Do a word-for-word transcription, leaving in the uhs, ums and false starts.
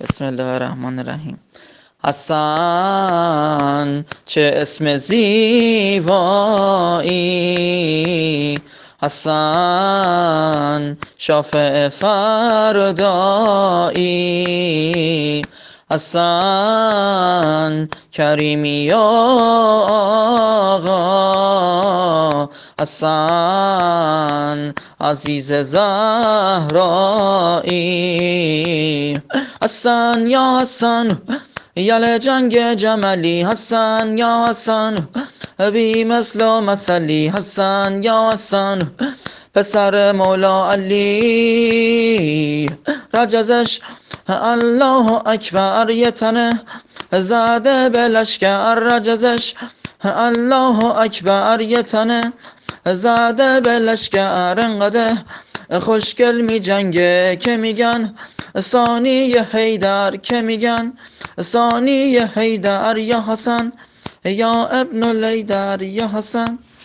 بسم الله الرحمن الرحیم. حسن چه اسم زیبایی، حسن شافع فردایی، حسن کریمی آقا، حسن عزیز زهرایی. حسن یا حسن یل جنگ جملی، حسن یا حسن بی مثل و مثلی، حسن یا حسن پسر مولا علی، رجزش الله اکبر یه تنه زده به لشکر، رجزش الله اکبر یه تنه زده به لشکر، انقدر خوشگل می جنگه که میگن ثانی حیدر، که میگن ثانی حیدر یا حسن یا ابن لیدر یا حسن.